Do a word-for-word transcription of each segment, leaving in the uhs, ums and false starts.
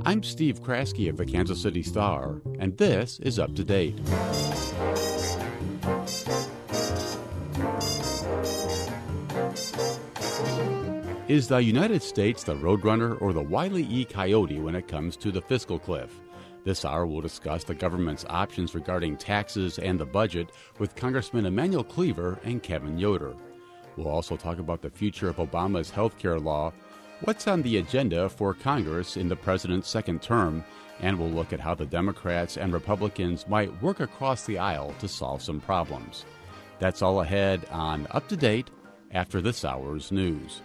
I'm Steve Kraske of the Kansas City Star, and this is Up to Date. Is the United States the Roadrunner or the Wile E. Coyote when it comes to the fiscal cliff? This hour we'll discuss the government's options regarding taxes and the budget with Congressman Emanuel Cleaver and Kevin Yoder. We'll also talk about the future of Obama's health care law, what's on the agenda for Congress in the president's second term, and we'll look at how the Democrats and Republicans might work across the aisle to solve some problems. That's all ahead on Up to Date after this hour's news.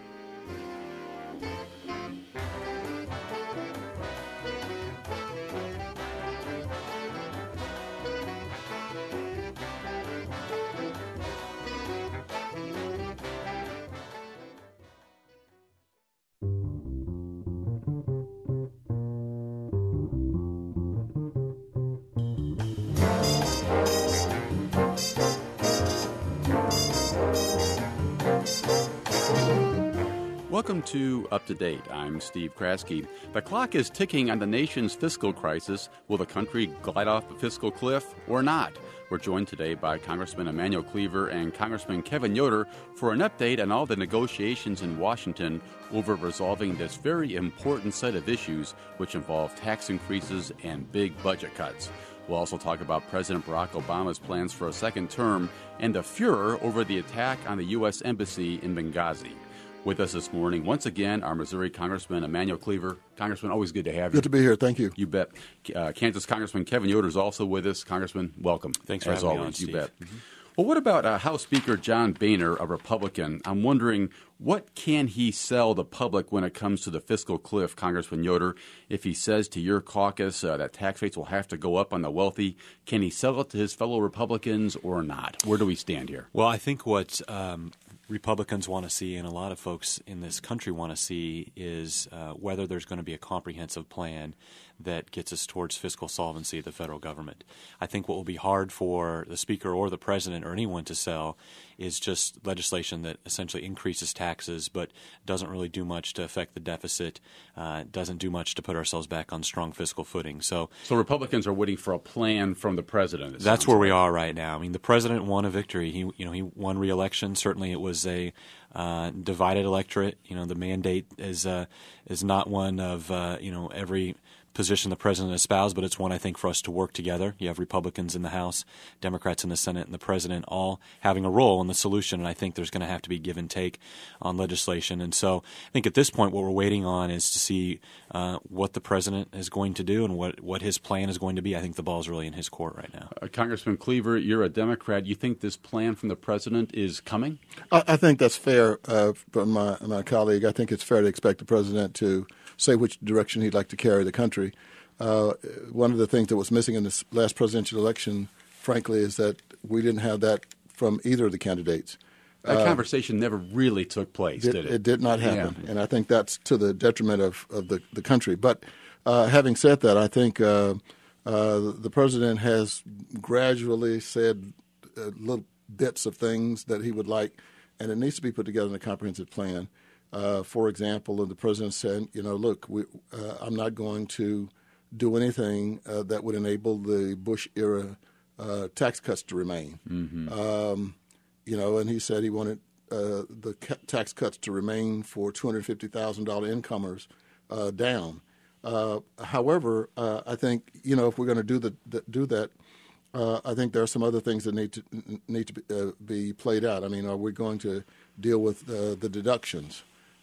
Welcome to Up to Date. I'm Steve Kraske. The clock is ticking on the nation's fiscal crisis. Will the country glide off the fiscal cliff or not? We're joined today by Congressman Emanuel Cleaver and Congressman Kevin Yoder for an update on all the negotiations in Washington over resolving this very important set of issues, which involve tax increases and big budget cuts. We'll also talk about President Barack Obama's plans for a second term and the furor over the attack on the U S Embassy in Benghazi. With us this morning, once again, our Missouri Congressman Emanuel Cleaver. Congressman, always good to have you. Good to be here. Thank you. You bet. Uh, Kansas Congressman Kevin Yoder is also with us. Congressman, welcome. Thanks for As having always, me on, you Steve. bet. Mm-hmm. Well, what about uh, House Speaker John Boehner, a Republican? I'm wondering, what can he sell the public when it comes to the fiscal cliff, Congressman Yoder? If he says to your caucus uh, that tax rates will have to go up on the wealthy, can he sell it to his fellow Republicans or not? Where do we stand here? Well, I think what um, Republicans want to see, and a lot of folks in this country want to see, is uh, whether there's going to be a comprehensive plan that gets us towards fiscal solvency of the federal government. I think what will be hard for the Speaker or the President or anyone to sell is just legislation that essentially increases taxes but doesn't really do much to affect the deficit, uh, doesn't do much to put ourselves back on strong fiscal footing. So, so Republicans are waiting for a plan from the President. That's where like. we are right now. I mean, the President won a victory. He, you know, he won re-election. Certainly it was a uh, divided electorate. You know, the mandate is, uh, is not one of, uh, you know, every position the president espoused, but it's one I think for us to work together. You have Republicans in the House, Democrats in the Senate, and the president all having a role in the solution, and I think there's going to have to be give and take on legislation. And so I think at this point what we're waiting on is to see uh, what the president is going to do and what, what his plan is going to be. I think the ball is really in his court right now. Uh, Congressman Cleaver, you're a Democrat. You think this plan from the president is coming? I, I think that's fair uh, from my, my colleague. I think it's fair to expect the president to say which direction he'd like to carry the country. Uh, one of the things that was missing in this last presidential election, frankly, is that we didn't have that from either of the candidates. That uh, conversation never really took place, it, did it? It did not happen, yeah. and I think that's to the detriment of, of the, the country. But uh, having said that, I think uh, uh, the president has gradually said uh, little bits of things that he would like, and it needs to be put together in a comprehensive plan. Uh, for example, the president said, you know, look, we, uh, I'm not going to do anything uh, that would enable the Bush-era uh, tax cuts to remain. Mm-hmm. Um, you know, and he said he wanted uh, the ca- tax cuts to remain for two hundred fifty thousand dollars incomers uh, down. Uh, however, uh, I think, you know, if we're going to do the, the do that, uh, I think there are some other things that need to need to be, uh, be played out. I mean, are we going to deal with uh, the deductions?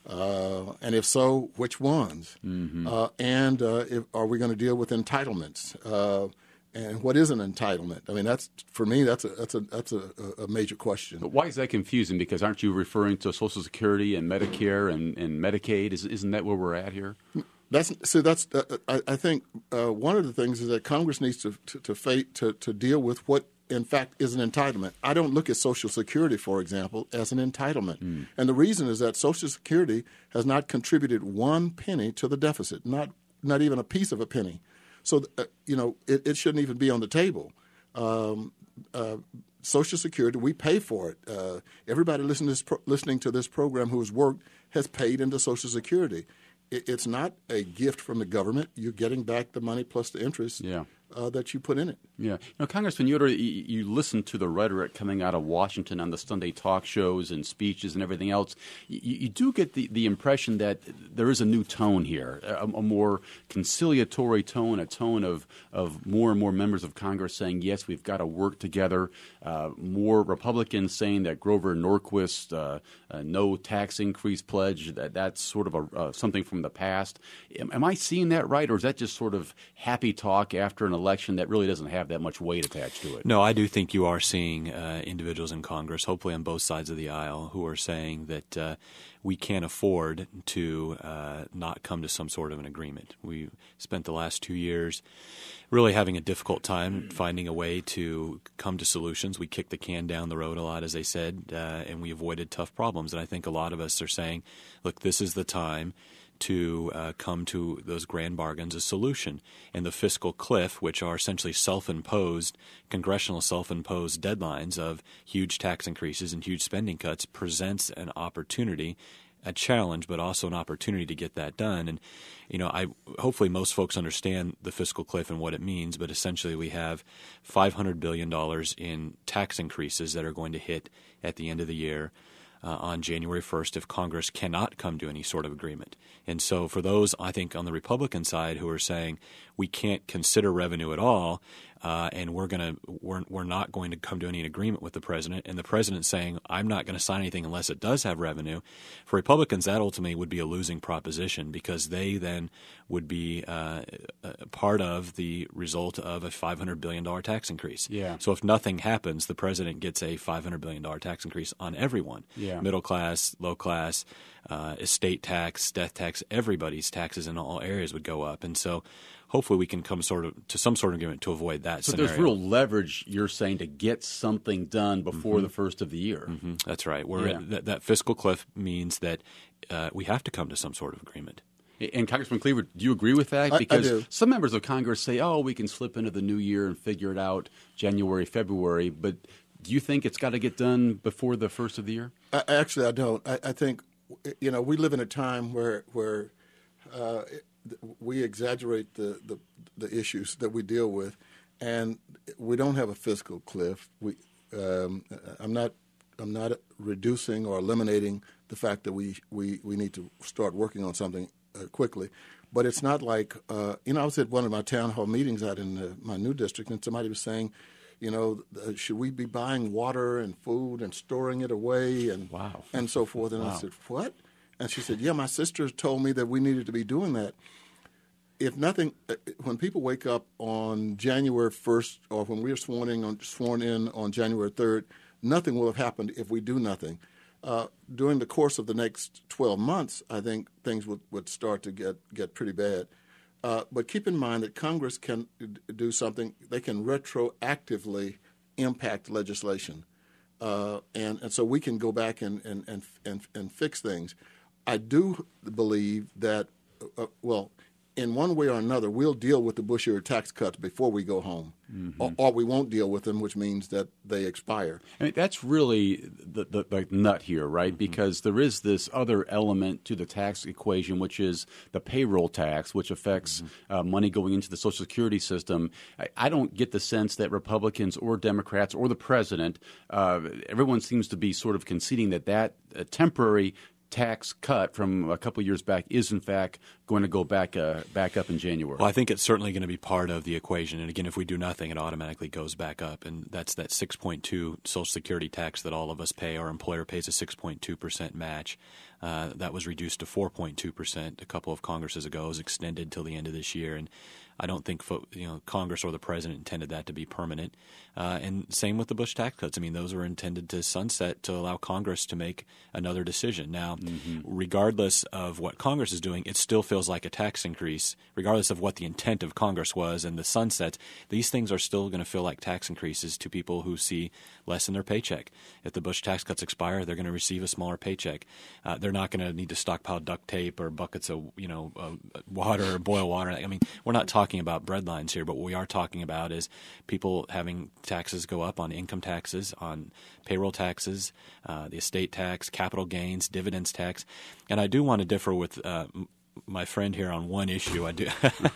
Uh, and if so, which ones? Mm-hmm. Uh, and uh, if, are we going to deal with entitlements? Uh, and what is an entitlement? I mean, that's for me. That's a that's a that's a, a major question. But why is that confusing? Because aren't you referring to Social Security and Medicare and, and Medicaid? Is, isn't that where we're at here? That's so. That's uh, I, I think uh, one of the things is that Congress needs to to to, fa- to to deal with what in fact is an entitlement. I don't look at Social Security, for example, as an entitlement. Mm. And the reason is that Social Security has not contributed one penny to the deficit, not not even a piece of a penny. So, uh, you know, it, it shouldn't even be on the table. Um, uh, Social Security, we pay for it. Uh, everybody listening to, this pro- listening to this program who has worked has paid into Social Security. it, it's not a gift from the government. You're getting back the money plus the interest Yeah. uh, that you put in it. Yeah. You know, Congressman Yoder, you, you listen to the rhetoric coming out of Washington on the Sunday talk shows and speeches and everything else. You, you do get the, the impression that there is a new tone here, a, a more conciliatory tone, a tone of, of more and more members of Congress saying, yes, we've got to work together, uh, more Republicans saying that Grover Norquist uh, uh, no tax increase pledge, that that's sort of a, uh, something from the past. Am, am I seeing that right, or is that just sort of happy talk after an election that really doesn't have that much weight attached to it? No, I do think you are seeing uh, individuals in Congress, hopefully on both sides of the aisle, who are saying that uh, we can't afford to uh, not come to some sort of an agreement. We spent the last two years really having a difficult time finding a way to come to solutions. We kicked the can down the road a lot, as they said, uh, and we avoided tough problems. And I think a lot of us are saying, look, this is the time to uh, come to those grand bargains, a solution. And the fiscal cliff, which are essentially self-imposed, congressional self-imposed deadlines of huge tax increases and huge spending cuts, presents an opportunity, a challenge, but also an opportunity to get that done. And, you know, I hopefully most folks understand the fiscal cliff and what it means, but essentially we have five hundred billion dollars in tax increases that are going to hit at the end of the year. Uh, on January first if Congress cannot come to any sort of agreement. And so for those, I think, on the Republican side who are saying we can't consider revenue at all uh, and we're going to we're, we're not going to come to any agreement with the president, and the president saying I'm not going to sign anything unless it does have revenue, for Republicans that ultimately would be a losing proposition because they then would be uh, a part of the result of a five hundred billion dollars tax increase. Yeah. So if nothing happens, the president gets a five hundred billion dollars tax increase on everyone. Yeah. Middle class, low class, uh, estate tax, death tax, everybody's taxes in all areas would go up. And so hopefully we can come sort of to some sort of agreement to avoid that so scenario. There's real leverage, you're saying, to get something done before mm-hmm. the first of the year. Mm-hmm. That's right. We're yeah. at, that, that fiscal cliff means that uh, we have to come to some sort of agreement. And Congressman Cleaver, do you agree with that? I, because I do. Some members of Congress say, oh, we can slip into the new year and figure it out January, February. But do you think it's got to get done before the first of the year? I, actually, I don't. I, I think, you know, we live in a time where where uh, we exaggerate the, the the issues that we deal with, and we don't have a fiscal cliff. We, um, I'm not, I'm not reducing or eliminating the fact that we, we, we need to start working on something uh, quickly, but it's not like uh, you know. I was at one of my town hall meetings out in uh, my new district, and somebody was saying, you know, uh, should we be buying water and food and storing it away and wow. and so forth? And wow. I said, what? And she said, yeah, my sister told me that we needed to be doing that. If nothing, when people wake up on January first or when we are sworn in on, sworn in on January third, nothing will have happened if we do nothing. Uh, during the course of the next twelve months, I think things would, would start to get, get pretty bad. Uh, but keep in mind that Congress can do something. They can retroactively impact legislation. Uh, and, and so we can go back and, and, and, and, and fix things. I do believe that, uh, well, in one way or another, we'll deal with the Bush-era tax cuts before we go home, mm-hmm. or, or we won't deal with them, which means that they expire. I mean, that's really the, the, the nut here, right? Mm-hmm. Because there is this other element to the tax equation, which is the payroll tax, which affects mm-hmm. uh, money going into the Social Security system. I, I don't get the sense that Republicans or Democrats or the president, uh, everyone seems to be sort of conceding that that uh, temporary tax cut from a couple of years back is, in fact, going to go back uh, back up in January. Well, I think it's certainly going to be part of the equation. And again, if we do nothing, it automatically goes back up. And that's that six point two Social Security tax that all of us pay. Our employer pays a six point two percent match. Uh, that was reduced to four point two percent a couple of Congresses ago. It was extended till the end of this year. And I don't think you know Congress or the president intended that to be permanent. Uh, and same with the Bush tax cuts. I mean, those were intended to sunset to allow Congress to make another decision. Now, mm-hmm. regardless of what Congress is doing, it still feels like a tax increase, regardless of what the intent of Congress was and the sunsets. These things are still going to feel like tax increases to people who see less in their paycheck. If the Bush tax cuts expire, they're going to receive a smaller paycheck. Uh, they're not going to need to stockpile duct tape or buckets of you know uh, water or boil water. I mean, we're not talking about breadlines here, but what we are talking about is people having taxes go up on income taxes, on payroll taxes, uh, the estate tax, capital gains, dividends tax. And I do want to differ with uh, my friend here on one issue. I do.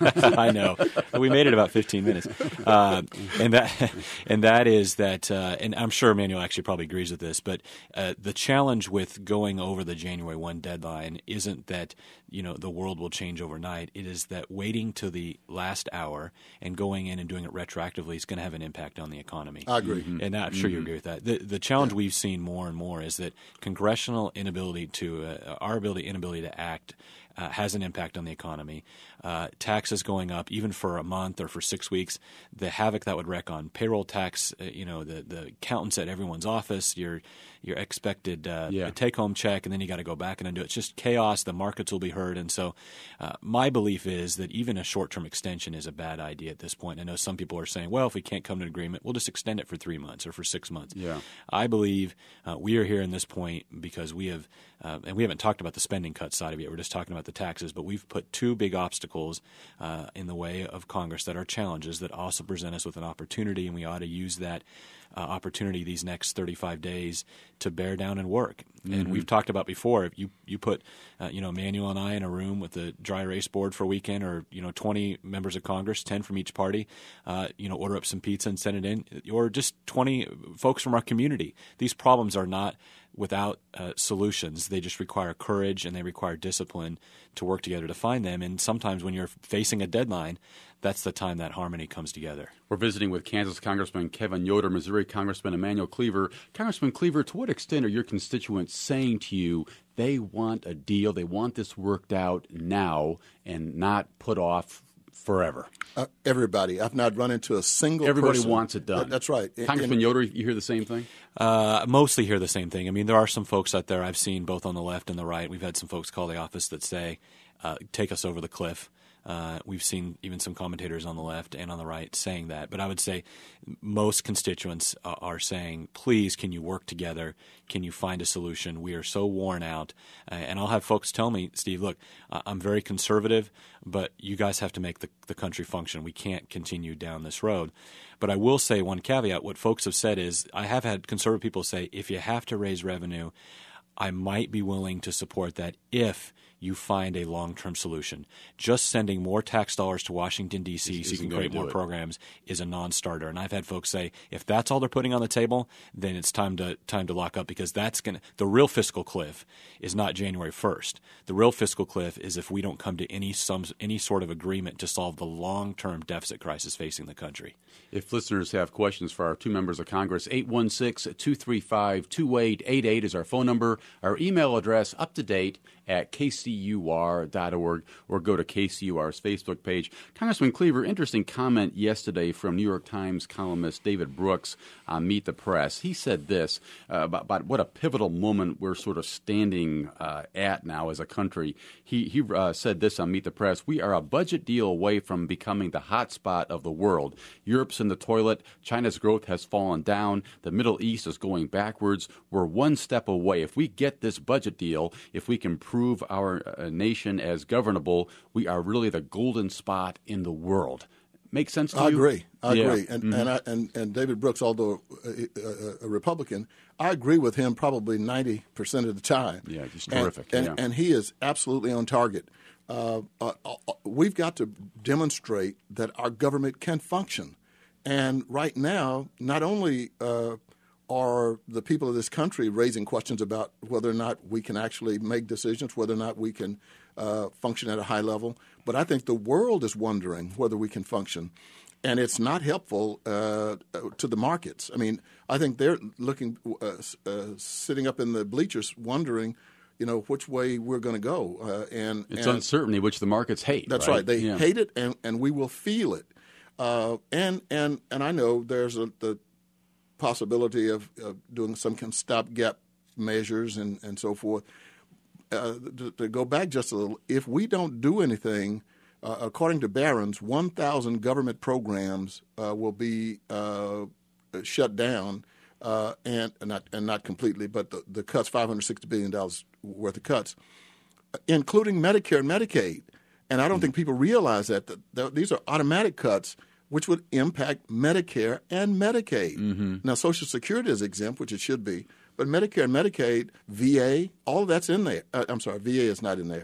I know we made it about fifteen minutes, uh, and that and that is that. Uh, and I'm sure Emmanuel actually probably agrees with this. But uh, the challenge with going over the January first deadline isn't that you know the world will change overnight. It is that waiting to the last hour and going in and doing it retroactively is going to have an impact on the economy. I agree, mm-hmm. and I'm sure mm-hmm. you agree with that. The the challenge yeah. we've seen more and more is that congressional inability to uh, our ability inability to act uh, has an impact on the economy. Uh, taxes going up, even for a month or for six weeks, the havoc that would wreak on payroll tax. Uh, you know, the the accountants at everyone's office, your your expected uh, yeah. take home check, and then you got to go back and undo it. It's just chaos. The markets will be hurt, and so uh, my belief is that even a short term extension is a bad idea at this point. I know some people are saying, well, if we can't come to an agreement, we'll just extend it for three months or for six months. Yeah. I believe uh, we are here in this point because we have, uh, and we haven't talked about the spending cut side of it. We're just talking about the taxes, but we've put two big obstacles uh, in the way of Congress that are challenges that also present us with an opportunity, and we ought to use that uh, opportunity these next thirty-five days to bear down and work. Mm-hmm. And we've talked about before, if you, you put, uh, you know, Emmanuel and I in a room with the dry erase board for a weekend, or, you know, twenty members of Congress, ten from each party, uh, you know, order up some pizza and send it in, or just twenty folks from our community. These problems are not without uh, solutions. They just require courage and they require discipline to work together to find them. And sometimes when you're facing a deadline, that's the time that harmony comes together. We're visiting with Kansas Congressman Kevin Yoder, Missouri Congressman Emmanuel Cleaver. Congressman Cleaver, to what extent are your constituents saying to you they want a deal, they want this worked out now and not put off forever? Uh, everybody. I've not run into a single Everybody person. wants it done. That, that's right. Congressman and, Yoder, you hear the same thing? Uh, mostly hear the same thing. I mean, there are some folks out there I've seen both on the left and the right. We've had some folks call the office that say, uh, take us over the cliff. Uh, we've seen even some commentators on the left and on the right saying that. But I would say most constituents uh, are saying, please, can you work together? Can you find a solution? We are so worn out. Uh, and I'll have folks tell me, Steve, look, uh, I'm very conservative, but you guys have to make the, the country function. We can't continue down this road. But I will say one caveat. What folks have said is, I have had conservative people say, if you have to raise revenue, I might be willing to support that if you find a long-term solution. Just sending more tax dollars to Washington, D C so you can create more it. programs is a non-starter. And I've had folks say, if that's all they're putting on the table, then it's time to time to lock up, because that's going to – the real fiscal cliff is not January first. The real fiscal cliff is if we don't come to any some any sort of agreement to solve the long-term deficit crisis facing the country. If listeners have questions for our two members of Congress, eight one six, two three five, two eight eight eight is our phone number. Our email address, up to date at k c u r dot org, or go to K C U R's Facebook page. Congressman Cleaver, interesting comment yesterday from New York Times columnist David Brooks on Meet the Press. He said this uh, about, about what a pivotal moment we're sort of standing uh, at now as a country. He, he uh, said this on Meet the Press: we are a budget deal away from becoming the hot spot of the world. Europe's in the toilet. China's growth has fallen down. The Middle East is going backwards. We're one step away. If we get this budget deal, if we can prove our uh, nation as governable, we are really the golden spot in the world. Make sense to I you? Agree. I yeah. agree. And mm-hmm. and, I, and and David Brooks, although a, a, a Republican, I agree with him probably ninety percent of the time. Yeah, he's terrific. And, yeah. and, and he is absolutely on target. Uh, uh, uh, we've got to demonstrate that our government can function. And right now, not only uh, are the people of this country raising questions about whether or not we can actually make decisions, whether or not we can uh, function at a high level, but I think the world is wondering whether we can function. And it's not helpful uh, to the markets. I mean, I think they're looking, uh, uh, sitting up in the bleachers wondering, you know, which way we're going to go. Uh, and It's and uncertainty, which the markets hate. That's right. right. They yeah. hate it, and, and we will feel it. Uh, and and and I know there's a, the possibility of, of doing some kind of stopgap measures and, and so forth. Uh, to, to go back just a little, if we don't do anything, uh, according to Barron's, one thousand government programs uh, will be uh, shut down, uh, and not and not completely, but the, the cuts, five hundred sixty billion dollars worth of cuts, including Medicare and Medicaid. And I don't mm-hmm. think people realize that, that, that these are automatic cuts which would impact Medicare and Medicaid. Mm-hmm. Now, Social Security is exempt, which it should be, but Medicare and Medicaid, V A, all of that's in there. Uh, I'm sorry, V A is not in there.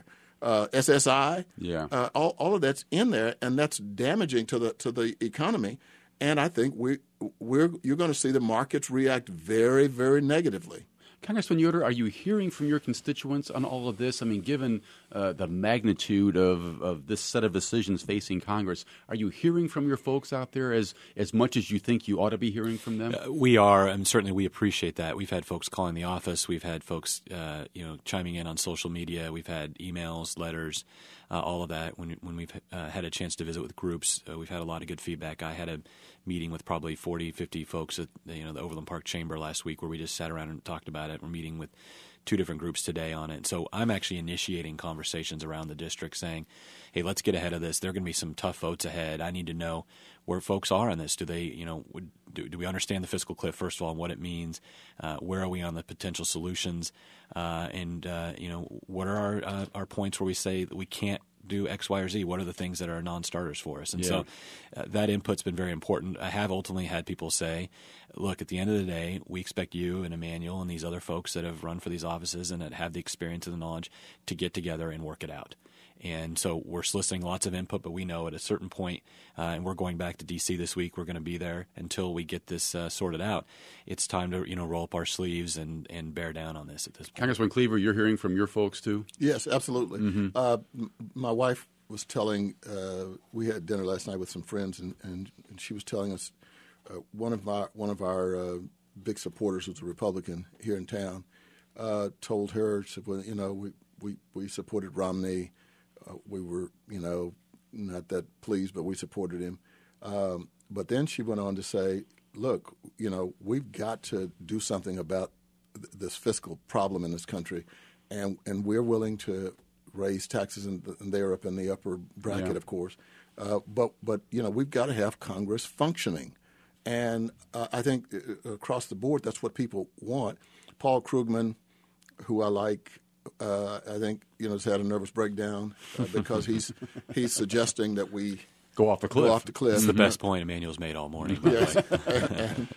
uh, S S I. Yeah. Uh, all all of that's in there, and that's damaging to the to the economy. And I think we we're you're going to see the markets react very, very negatively. Congressman Yoder, are you hearing from your constituents on all of this? I mean, given uh, the magnitude of, of this set of decisions facing Congress, are you hearing from your folks out there as, as much as you think you ought to be hearing from them? Uh, we are, and certainly we appreciate that. We've had folks calling the office. We've had folks, uh, you know, chiming in on social media. We've had emails, letters, uh, all of that. When when we've uh, had a chance to visit with groups, uh, we've had a lot of good feedback. I had a meeting with probably forty, fifty folks at you know the Overland Park Chamber last week where we just sat around and talked about it. We're meeting with two different groups today on it. So I'm actually initiating conversations around the district saying, hey, let's get ahead of this. There are going to be some tough votes ahead. I need to know where folks are on this. Do they, you know, would, do, do we understand the fiscal cliff, first of all, and what it means? Uh, where are we on the potential solutions? Uh, and, uh, you know, what are our, uh, our points where we say that we can't do X, Y, or Z? What are the things that are non-starters for us? And yeah. so uh, that input's been very important. I have ultimately had people say, look, at the end of the day, we expect you and Emmanuel and these other folks that have run for these offices and that have the experience and the knowledge to get together and work it out. And so we're soliciting lots of input, but we know at a certain point, uh, and we're going back to D C this week, we're going to be there until we get this uh, sorted out. It's time to, you know, roll up our sleeves and, and bear down on this at this point. Congressman Cleaver, you're hearing from your folks too? Yes, absolutely. Mm-hmm. Uh, m- my wife was telling, uh, we had dinner last night with some friends, and, and, and she was telling us uh, one of my one of our uh, big supporters, who's a Republican here in town, uh, told her, said, well, you know, we, we, we supported Romney. Uh, we were, you know, not that pleased, but we supported him. Um, but then she went on to say, look, you know, we've got to do something about th- this fiscal problem in this country, and, and we're willing to raise taxes, and, and they're up in the upper bracket, yeah. of course. Uh, but, but, you know, we've got to have Congress functioning. And uh, I think uh, across the board, that's what people want. Paul Krugman, who I like, Uh, I think you know has had a nervous breakdown uh, because he's he's suggesting that we go off the cliff. Go off the cliff. It's the best point Emmanuel's made all morning. Yes, and,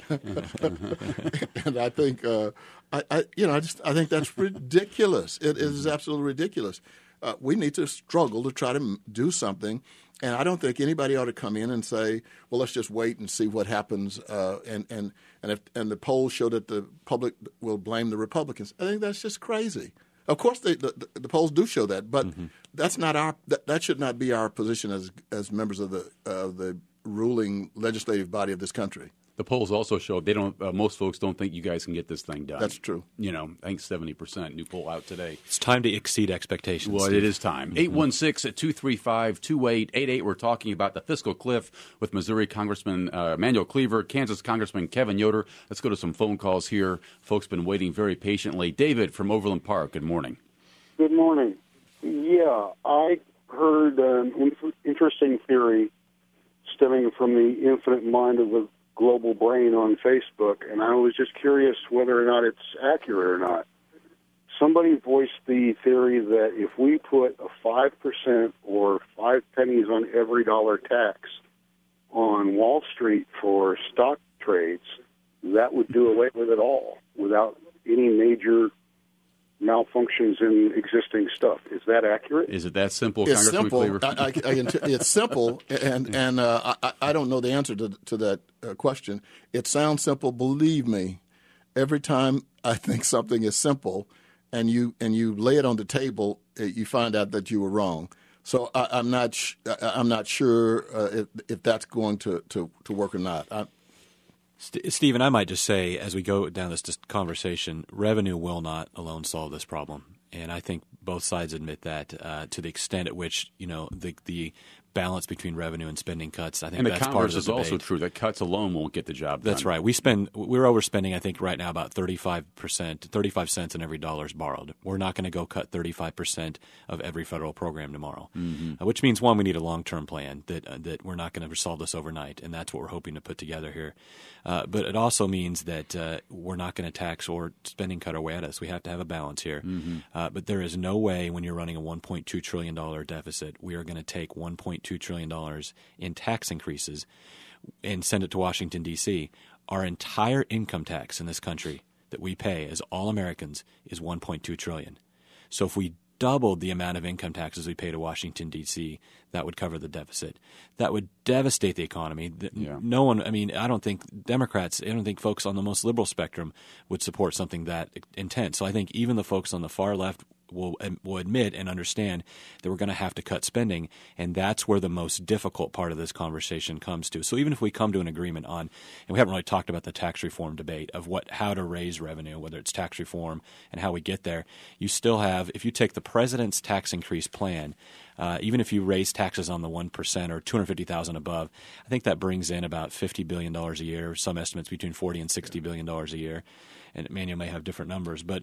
and, and I think uh, I, I you know I just I think that's ridiculous. It is absolutely ridiculous. Uh, we need to struggle to try to do something, and I don't think anybody ought to come in and say, "Well, let's just wait and see what happens." Uh, and and and if and the polls show that the public will blame the Republicans. I think that's just crazy. Of course, they, the, the polls do show that, but mm-hmm. that's not our. That, that should not be our position as as members of the of the ruling legislative body of this country. The polls also show they don't. Uh, most folks don't think you guys can get this thing done. That's true. You know, I think seventy percent. New poll out today. It's time to exceed expectations. Well, Steve. it is time. eight one six, two three five, two eight eight eight. We're talking about the fiscal cliff with Missouri Congressman uh, Emmanuel Cleaver, Kansas Congressman Kevin Yoder. Let's go to some phone calls here. Folks been waiting very patiently. David from Overland Park. Good morning. Good morning. Yeah, I heard an inf- interesting theory stemming from the infinite mind of the global brain on Facebook, and I was just curious whether or not it's accurate or not. Somebody voiced the theory that if we put a five percent or five pennies on every dollar tax on Wall Street for stock trades, that would do away with it all without any major malfunctions in existing stuff. Is that accurate? Is it that simple, it's Congressman simple. Cleaver? I, I, I can t- it's simple, and and uh, I, I don't know the answer to to that uh, question. It sounds simple. Believe me, every time I think something is simple, and you and you lay it on the table, you find out that you were wrong. So I, I'm not sh- I'm not sure uh, if, if that's going to, to, to work or not. I, St- Stephen, I might just say, as we go down this conversation, revenue will not alone solve this problem. And I think both sides admit that uh, to the extent at which, you know, the the balance between revenue and spending cuts, I think and the that's converse part of the is debate. also true that cuts alone won't get the job done. That's right. We spend we're overspending, I think, right now about thirty-five percent, thirty-five cents on every dollar is borrowed. We're not going to go cut thirty-five percent of every federal program tomorrow, mm-hmm. uh, which means, one, we need a long-term plan that uh, that we're not going to solve this overnight, and that's what we're hoping to put together here. Uh, but it also means that uh, we're not going to tax or spending cut our way at us. We have to have a balance here. Mm-hmm. Uh, but there is no way when you're running a one point two trillion dollars deficit, we are going to take one point two trillion dollars in tax increases and send it to Washington, D C. Our entire income tax in this country that we pay as all Americans is one point two trillion dollars. So if we doubled the amount of income taxes we pay to Washington, D C, that would cover the deficit. That would devastate the economy. Yeah. No one, I mean, I don't think Democrats, I don't think folks on the most liberal spectrum would support something that intense. So I think even the folks on the far left will will admit and understand that we're going to have to cut spending, and that's where the most difficult part of this conversation comes to. So even if we come to an agreement on, and we haven't really talked about the tax reform debate of what how to raise revenue, whether it's tax reform and how we get there, you still have, if you take the president's tax increase plan, uh, even if you raise taxes on the one percent or two hundred fifty thousand dollars above, I think that brings in about fifty billion dollars a year, some estimates between forty and sixty billion dollars a year. And Emmanuel may have different numbers, but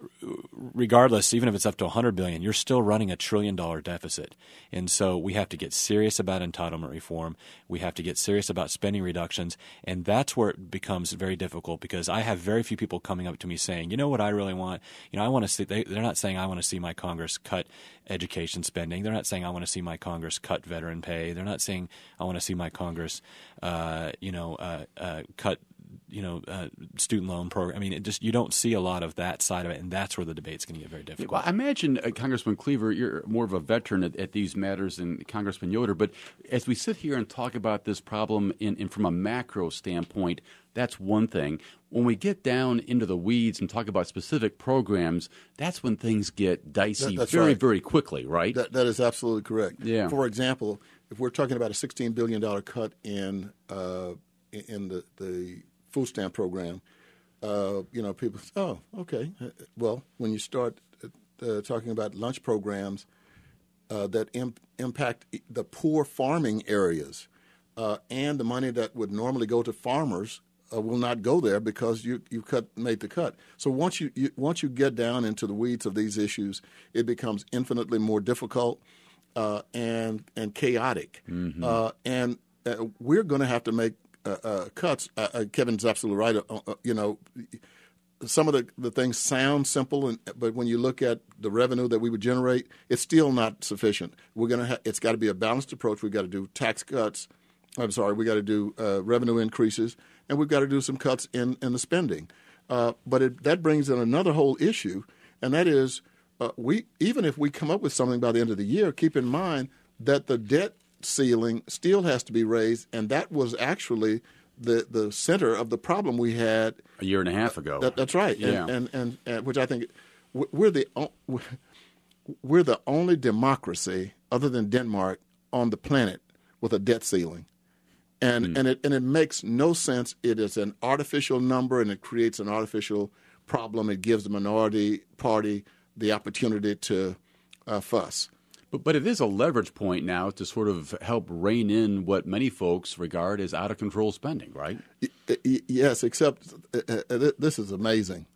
regardless, even if it's up to one hundred billion dollars, you're still running a trillion dollar deficit. And so we have to get serious about entitlement reform. We have to get serious about spending reductions, and that's where it becomes very difficult, because I have very few people coming up to me saying, you know what I really want? You know, I want to see. They, they're not saying I want to see my Congress cut education spending. They're not saying I want to see my Congress cut veteran pay. They're not saying I want to see my Congress, uh, you know, uh, uh, cut. you know, uh, student loan program. I mean, it just you don't see a lot of that side of it, and that's where the debate's going to get very difficult. Well, I imagine, uh, Congressman Cleaver, you're more of a veteran at, at these matters than Congressman Yoder, but as we sit here and talk about this problem in, in from a macro standpoint, that's one thing. When we get down into the weeds and talk about specific programs, that's when things get dicey that, very, right. very quickly, right? That, that is absolutely correct. Yeah. For example, if we're talking about a sixteen billion dollars cut in uh, in the, the food stamp program, uh, you know, people say, oh, okay. Well, when you start uh, talking about lunch programs uh, that imp- impact the poor farming areas, uh, and the money that would normally go to farmers uh, will not go there because you you cut made the cut. So once you, you once you get down into the weeds of these issues, it becomes infinitely more difficult uh, and and chaotic. Mm-hmm. Uh, and uh, we're going to have to make Uh, uh, cuts. Uh, uh, Kevin's absolutely right. Uh, uh, you know, some of the, the things sound simple, and, but when you look at the revenue that we would generate, it's still not sufficient. We're gonna. Ha- it's got to be a balanced approach. We've got to do tax cuts. I'm sorry. We got to do uh, revenue increases, and we've got to do some cuts in, in the spending. Uh, but it, that brings in another whole issue, and that is, uh, we even if we come up with something by the end of the year, keep in mind that the debt ceiling still has to be raised, and that was actually the the center of the problem we had a year and a half ago. That, that's right, yeah. and, and, and and which I think we're the we're the only democracy other than Denmark on the planet with a debt ceiling, and mm. and it and it makes no sense. It is an artificial number, and it creates an artificial problem. It gives the minority party the opportunity to uh, fuss. But, but it is a leverage point now to sort of help rein in what many folks regard as out-of-control spending, right? Yes, except uh, this is amazing.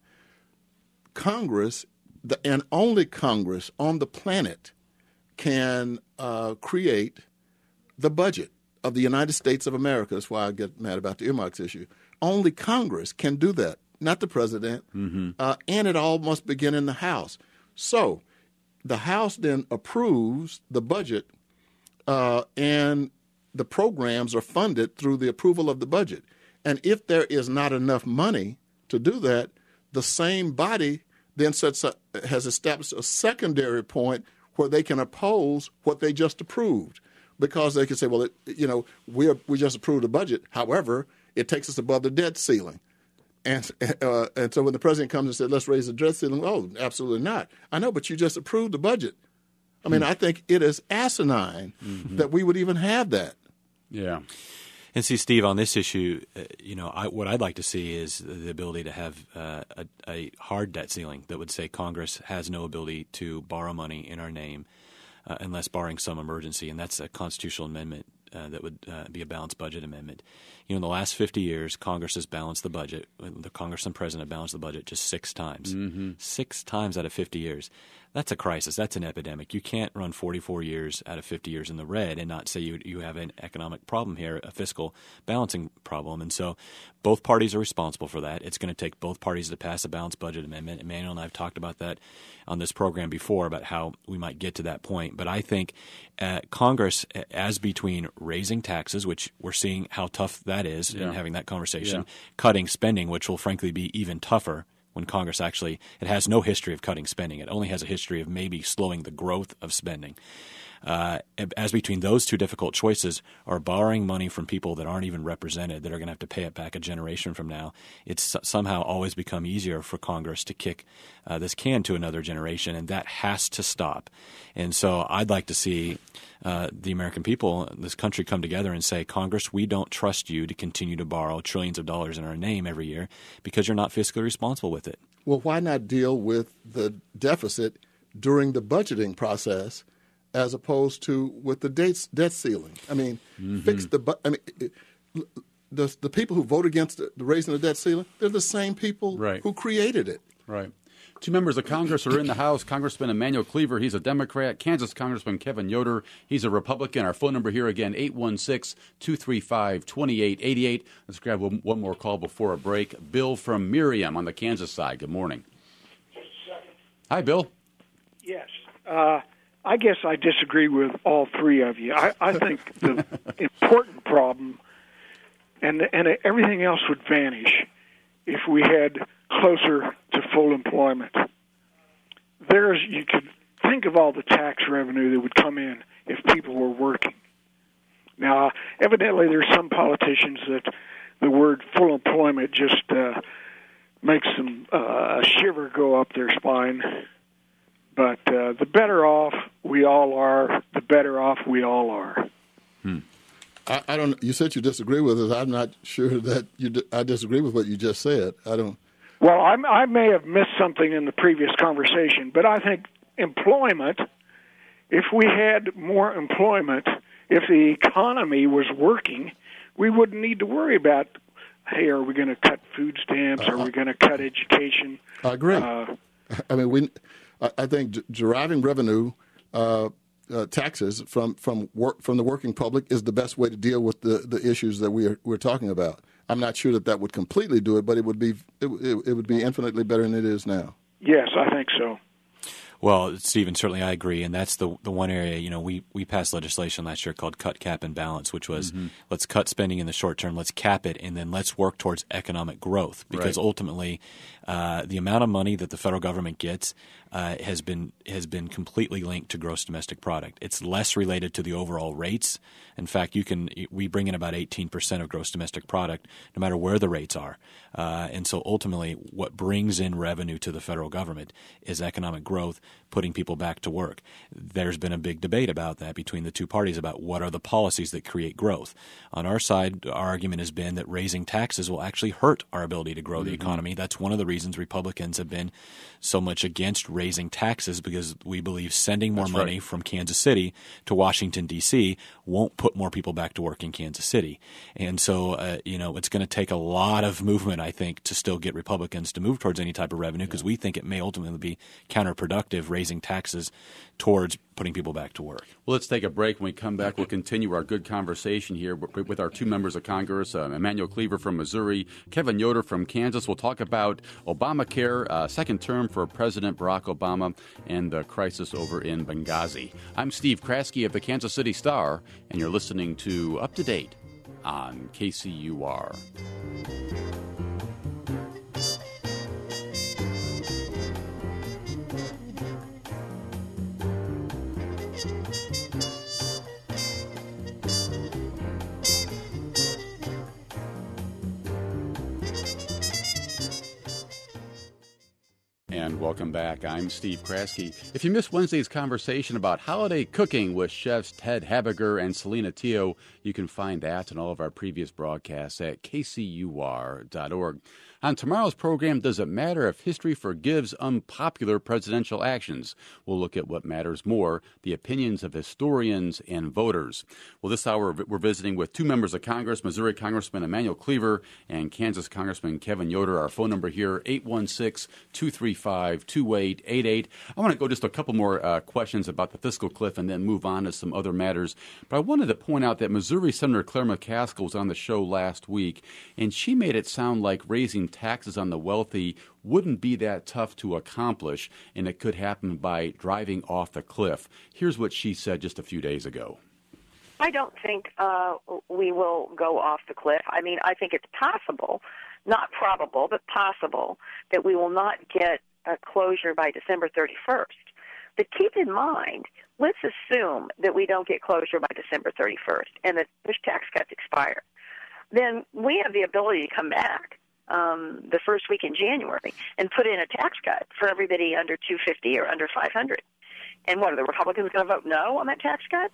Congress, the, and only Congress on the planet, can uh, create the budget of the United States of America. That's why I get mad about the earmarks issue. Only Congress can do that, not the president, mm-hmm. uh, and it all must begin in the House. So the House then approves the budget, uh, and the programs are funded through the approval of the budget. And if there is not enough money to do that, the same body then sets up, has established a secondary point where they can oppose what they just approved, because they can say, well, it, you know, we are, we just approved the budget. However, it takes us above the debt ceiling. And uh, and so when the president comes and says, let's raise the debt ceiling, oh, absolutely not. I know, but you just approved the budget. I mean, mm-hmm. I think it is asinine mm-hmm. that we would even have that. Yeah. And see, Steve, on this issue, uh, you know, I, what I'd like to see is the ability to have uh, a, a hard debt ceiling that would say Congress has no ability to borrow money in our name uh, unless barring some emergency, and that's a constitutional amendment uh, that would uh, be a balanced budget amendment. You know, in the last fifty years, Congress has balanced the budget. The Congress and President have balanced the budget just six times. Mm-hmm. Six times out of fifty years. That's a crisis. That's an epidemic. You can't run forty-four years out of fifty years in the red and not say you you have an economic problem here, a fiscal balancing problem. And so both parties are responsible for that. It's going to take both parties to pass a balanced budget amendment. Emmanuel and I have talked about that on this program before, about how we might get to that point. But I think uh, Congress, as between raising taxes, which we're seeing how tough that is, yeah. and having that conversation, yeah. cutting spending, which will frankly be even tougher when Congress actually, it has no history of cutting spending. It only has a history of maybe slowing the growth of spending. Uh, as between those two difficult choices are borrowing money from people that aren't even represented, that are going to have to pay it back a generation from now, it's somehow always become easier for Congress to kick uh, this can to another generation, and that has to stop. And so I'd like to see uh, the American people, this country, come together and say, Congress, we don't trust you to continue to borrow trillions of dollars in our name every year because you're not fiscally responsible with it. Well, why not deal with the deficit during the budgeting process as opposed to with the debt debt ceiling? I mean, mm-hmm. fix the bu- I mean, the the people who vote against the, the raising the debt ceiling, they're the same people right. who created it. Right. Two members of Congress are in the House. Congressman Emanuel Cleaver, he's a Democrat. Kansas Congressman Kevin Yoder, he's a Republican. Our phone number here again, eight one six, two three five, two eight eight eight. Let's grab one, one more call before a break. Bill from Miriam on the Kansas side. Good morning. Hi, Bill. Yes. Uh, I guess I disagree with all three of you. I, I think the important problem, and and everything else would vanish if we had closer to full employment. There's you could think of all the tax revenue that would come in if people were working. Now, evidently, there's some politicians that the word full employment just uh, makes them uh, a shiver go up their spine. But uh, the better off we all are, the better off we all are. Hmm. I, I don't. You said you disagree with us. I'm not sure that you. I disagree with what you just said. I don't. Well, I'm, I may have missed something in the previous conversation, but I think employment. If we had more employment, if the economy was working, we wouldn't need to worry about, hey, are we going to cut food stamps? Uh, are we going to cut education? I agree. Uh, I mean, we. I think deriving revenue, uh, uh, taxes from from work from the working public is the best way to deal with the, the issues that we are we're talking about. I'm not sure that that would completely do it, but it would be it, it, it would be infinitely better than it is now. Yes, I think so. Well, Stephen, certainly I agree, and that's the the one area, you know, we, we passed legislation last year called Cut, Cap, and Balance, which was mm-hmm. let's cut spending in the short term, let's cap it, and then let's work towards economic growth, because right. ultimately uh, the amount of money that the federal government gets uh, has been has been completely linked to gross domestic product. It's less related to the overall rates. In fact, you can we bring in about eighteen percent of gross domestic product no matter where the rates are. Uh, and so ultimately what brings in revenue to the federal government is economic growth, putting people back to work. There's been a big debate about that between the two parties about what are the policies that create growth. On our side, our argument has been that raising taxes will actually hurt our ability to grow mm-hmm. the economy. That's one of the reasons Republicans have been so much against raising taxes, because we believe sending more That's money right. from Kansas City to Washington, D C won't put more people back to work in Kansas City. And so, uh, you know, it's going to take a lot of movement, I think, to still get Republicans to move towards any type of revenue, because yeah. we think it may ultimately be counterproductive raising taxes towards putting people back to work. Well, let's take a break. When we come back, we'll continue our good conversation here with our two members of Congress, uh, Emanuel Cleaver from Missouri, Kevin Yoder from Kansas. We'll talk about Obamacare, uh, second term for President Barack Obama, and the crisis over in Benghazi. I'm Steve Kraske of the Kansas City Star, and you're listening to Up to Date on K C U R. And welcome back. I'm Steve Kraske. If you missed Wednesday's conversation about holiday cooking with chefs Ted Habiger and Selena Teo, you can find that and all of our previous broadcasts at K C U R dot org. On tomorrow's program, does it matter if history forgives unpopular presidential actions? We'll look at what matters more, the opinions of historians and voters. Well, this hour we're visiting with two members of Congress, Missouri Congressman Emanuel Cleaver and Kansas Congressman Kevin Yoder. Our phone number here, eight one six, two three five, two eight eight eight. I want to go just a couple more uh, questions about the fiscal cliff and then move on to some other matters. But I wanted to point out that Missouri Senator Claire McCaskill was on the show last week, and she made it sound like raising taxes on the wealthy wouldn't be that tough to accomplish, and it could happen by driving off the cliff. Here's what she said just a few days ago. I don't think uh, we will go off the cliff. I mean, I think it's possible not probable, but possible, that we will not get a closure by December thirty-first. But keep in mind, let's assume that we don't get closure by December thirty-first and that those tax cuts expire. Then we have the ability to come back um, the first week in January and put in a tax cut for everybody under two fifty or under five hundred. And what, are the Republicans going to vote no on that tax cut?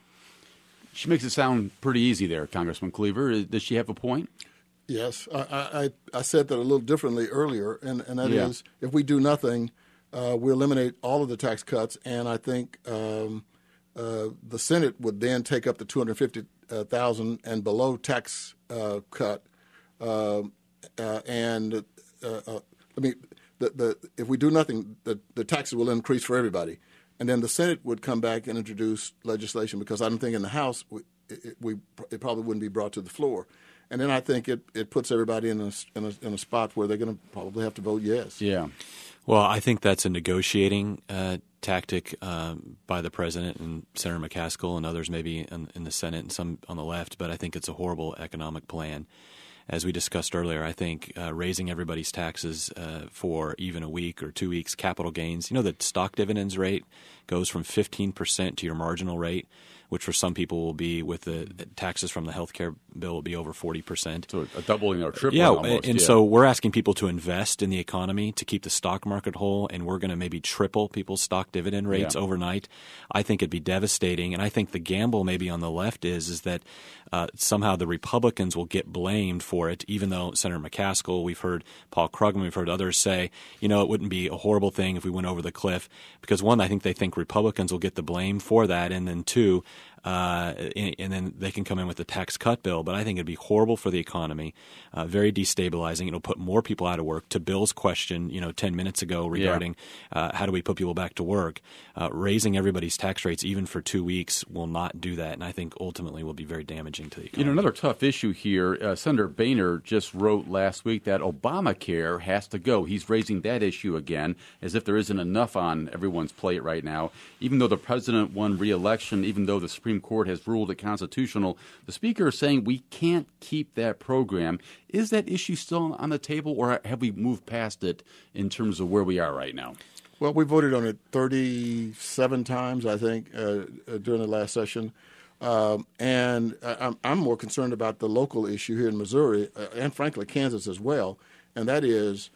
She makes it sound pretty easy there, Congressman Cleaver. Does she have a point? Yes. I, I, I said that a little differently earlier, and, and that yeah. is if we do nothing, uh, we eliminate all of the tax cuts, and I think um, uh, the Senate would then take up the two hundred fifty thousand and below tax uh, cut. Uh, uh, and uh, uh, I mean, the, the, if we do nothing, the, the taxes will increase for everybody. And then the Senate would come back and introduce legislation, because I don't think in the House we, it, we, it probably wouldn't be brought to the floor. And then I think it, it puts everybody in a, in a, in a spot where they're going to probably have to vote yes. Yeah. Well, I think that's a negotiating uh, tactic um, by the president and Senator McCaskill and others maybe in, in the Senate and some on the left, but I think it's a horrible economic plan. As we discussed earlier, I think uh, raising everybody's taxes uh, for even a week or two weeks, capital gains, you know, the stock dividends rate goes from fifteen percent to your marginal rate, which for some people will be, with the taxes from the health care bill, will be over forty percent. So a doubling or tripling yeah, almost. And yeah. so we're asking people to invest in the economy to keep the stock market whole, and we're going to maybe triple people's stock dividend rates yeah. overnight. I think it'd be devastating, and I think the gamble maybe on the left is is that uh, somehow the Republicans will get blamed for it, even though Senator McCaskill, we've heard Paul Krugman, we've heard others say, you know, it wouldn't be a horrible thing if we went over the cliff, because one, I think they think Republicans will get the blame for that, and then two, Uh, and, and then they can come in with the tax cut bill. But I think it'd be horrible for the economy, uh, very destabilizing. It'll put more people out of work. To Bill's question, you know, ten minutes ago regarding yeah. uh, how do we put people back to work, uh, raising everybody's tax rates even for two weeks will not do that, and I think ultimately will be very damaging to the economy. You know, another tough issue here, uh, Senator Boehner just wrote last week that Obamacare has to go. He's raising that issue again, as if there isn't enough on everyone's plate right now. Even though the president won re-election, even though the Supreme Court has ruled it constitutional, the Speaker is saying we can't keep that program. Is that issue still on the table, or have we moved past it in terms of where we are right now? Well, we voted on it thirty-seven times, I think, uh, during the last session. Um, and I'm, I'm more concerned about the local issue here in Missouri, uh, and frankly Kansas as well, and that is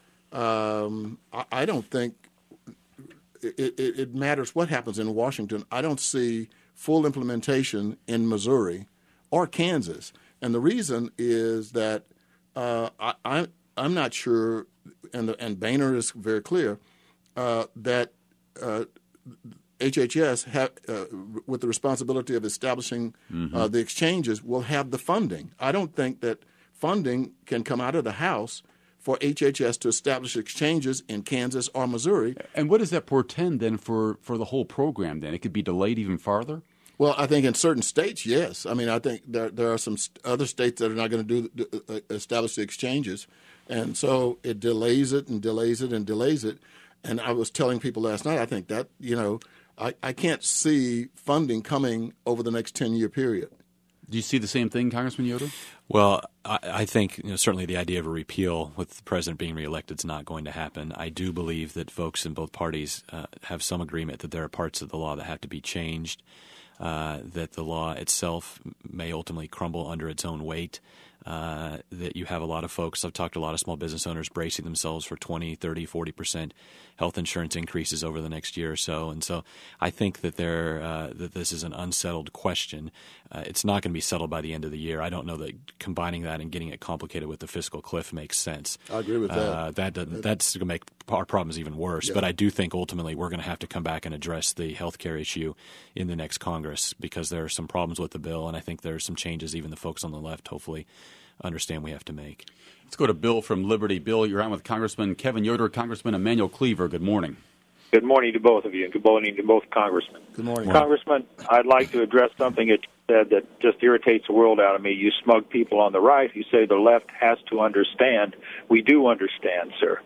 um, I, I don't think it, it, it matters what happens in Washington. I don't see full implementation in Missouri or Kansas. And the reason is that uh, I, I, I'm not sure, and, the, and Boehner is very clear, uh, that uh, H H S, ha, uh, with the responsibility of establishing mm-hmm. uh, the exchanges, will have the funding. I don't think that funding can come out of the House for H H S to establish exchanges in Kansas or Missouri. And what does that portend then for, for the whole program then? It could be delayed even farther? Well, I think in certain states, yes. I mean, I think there there are some st- other states that are not going to do uh, establish the exchanges, and so it delays it and delays it and delays it. And I was telling people last night, I think that, you know, I, I can't see funding coming over the next ten-year period. Do you see the same thing, Congressman Yoder? Well, I, I think you know, certainly the idea of a repeal with the president being reelected is not going to happen. I do believe that folks in both parties uh, have some agreement that there are parts of the law that have to be changed. Uh, that the law itself may ultimately crumble under its own weight, uh, that you have a lot of folks, I've talked to a lot of small business owners bracing themselves for twenty, thirty, forty percent health insurance increases over the next year or so. And so I think that there uh, that this is an unsettled question. Uh, it's not going to be settled by the end of the year. I don't know that combining that and getting it complicated with the fiscal cliff makes sense. I agree with that. Uh, that doesn't, that's going to make our problems even worse. Yeah. But I do think ultimately we're going to have to come back and address the health care issue in the next Congress, because there are some problems with the bill, and I think there are some changes even the folks on the left hopefully understand we have to make. Let's go to Bill from Liberty. Bill, you're on with Congressman Kevin Yoder, Congressman Emanuel Cleaver. Good morning. Good morning to both of you, and good morning to both congressmen. Good morning. Congressman, I'd like to address something that you said that just irritates the world out of me. You smug people on the right who say the left has to understand. We do understand, sir.